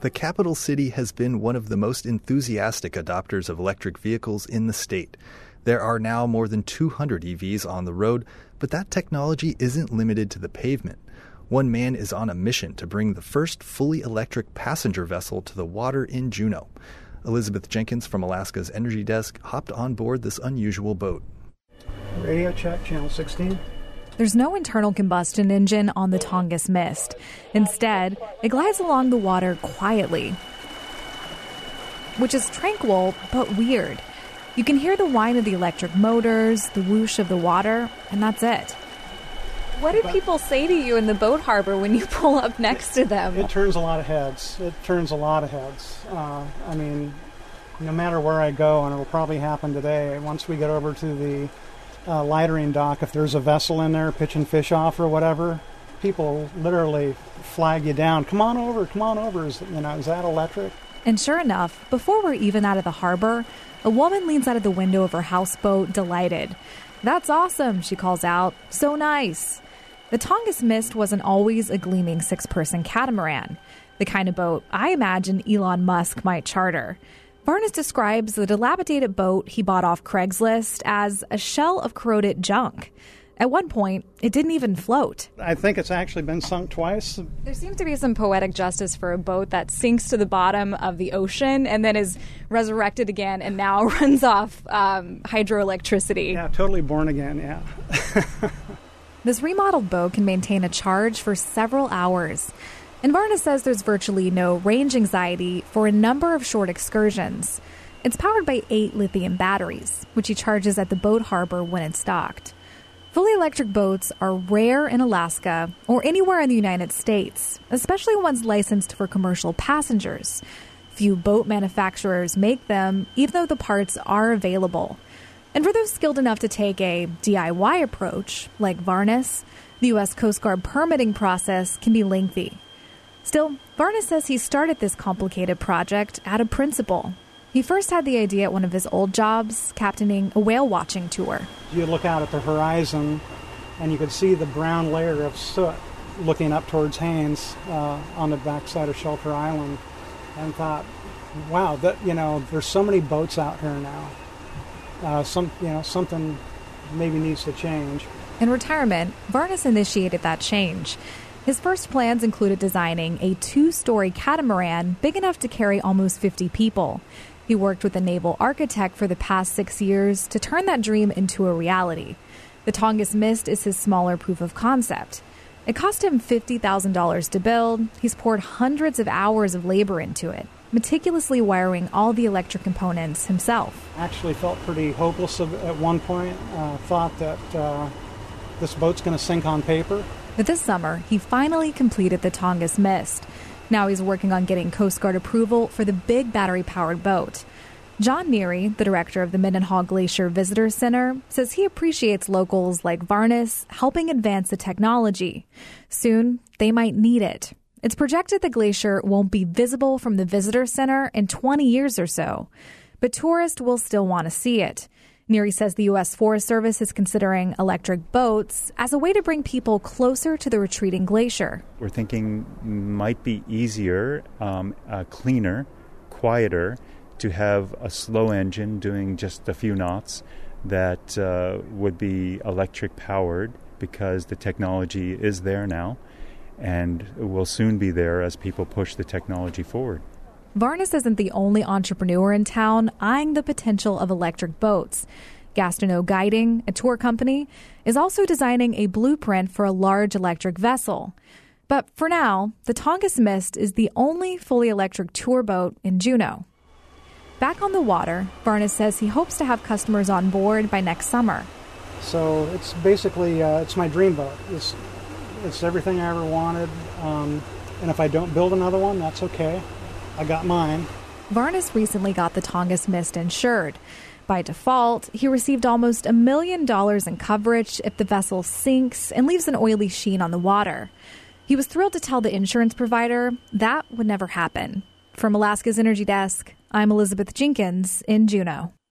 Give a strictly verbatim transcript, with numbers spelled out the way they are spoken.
The capital city has been one of the most enthusiastic adopters of electric vehicles in the state. There are now more than two hundred E Vs on the road, but that technology isn't limited to the pavement. One man is on a mission to bring the first fully electric passenger vessel to the water in Juneau. Elizabeth Jenkins from Alaska's Energy Desk hopped on board this unusual boat. Radio check, channel sixteen. There's no internal combustion engine on the Tongass Mist. Instead, it glides along the water quietly, which is tranquil but weird. You can hear the whine of the electric motors, the whoosh of the water, and that's it. What did people say to you in the boat harbor when you pull up next to them? It turns a lot of heads. It turns a lot of heads. Uh, I mean, no matter where I go, and it'll probably happen today, once we get over to the uh, lightering dock, if there's a vessel in there pitching fish off or whatever, people literally flag you down. Come on over, come on over. Is, you know, is that electric? And sure enough, before we're even out of the harbor, a woman leans out of the window of her houseboat, delighted. "That's awesome," she calls out. "So nice." The Tongass Mist wasn't always a gleaming six-person catamaran, the kind of boat I imagine Elon Musk might charter. Varnes describes the dilapidated boat he bought off Craigslist as a shell of corroded junk. At one point, it didn't even float. I think it's actually been sunk twice. There seems to be some poetic justice for a boat that sinks to the bottom of the ocean and then is resurrected again and now runs off um, hydroelectricity. Yeah, totally born again, yeah. This remodeled boat can maintain a charge for several hours. And Varnes says there's virtually no range anxiety for a number of short excursions. It's powered by eight lithium batteries, which he charges at the boat harbor when it's docked. Fully electric boats are rare in Alaska or anywhere in the United States, especially ones licensed for commercial passengers. Few boat manufacturers make them, even though the parts are available. And for those skilled enough to take a D I Y approach, like Varnes, the U S Coast Guard permitting process can be lengthy. Still, Varnes says he started this complicated project out of principle. He first had the idea at one of his old jobs, captaining a whale watching tour. You look out at the horizon, and you could see the brown layer of soot looking up towards Haines uh, on the backside of Shelter Island, and thought, wow, that you know, there's so many boats out here now. Uh, some, you know, something maybe needs to change. In retirement, Varnes initiated that change. His first plans included designing a two-story catamaran big enough to carry almost fifty people. He worked with a naval architect for the past six years to turn that dream into a reality. The Tongass Mist is his smaller proof of concept. It cost him fifty thousand dollars to build. He's poured hundreds of hours of labor into it, meticulously wiring all the electric components himself. I actually felt pretty hopeless at one point. Uh, thought that uh, this boat's going to sink on paper. But this summer, he finally completed the Tongass Mist. Now he's working on getting Coast Guard approval for the big battery-powered boat. John Neary, the director of the Mendenhall Glacier Visitor Center, says he appreciates locals like Varnes helping advance the technology. Soon, they might need it. It's projected the glacier won't be visible from the visitor center in twenty years or so, but tourists will still want to see it. Neary says the U S Forest Service is considering electric boats as a way to bring people closer to the retreating glacier. We're thinking might be easier, um, uh, cleaner, quieter, to have a slow engine doing just a few knots that uh, would be electric powered because the technology is there now and will soon be there as people push the technology forward. Varnes isn't the only entrepreneur in town eyeing the potential of electric boats. Gastineau Guiding, a tour company, is also designing a blueprint for a large electric vessel. But for now, the Tongass Mist is the only fully electric tour boat in Juneau. Back on the water, Varnes says he hopes to have customers on board by next summer. So it's basically, uh, it's my dream boat. It's, it's everything I ever wanted. Um, and if I don't build another one, that's okay. I got mine. Varnes recently got the Tongass Mist insured. By default, he received almost a million dollars in coverage if the vessel sinks and leaves an oily sheen on the water. He was thrilled to tell the insurance provider that would never happen. From Alaska's Energy Desk, I'm Elizabeth Jenkins in Juneau.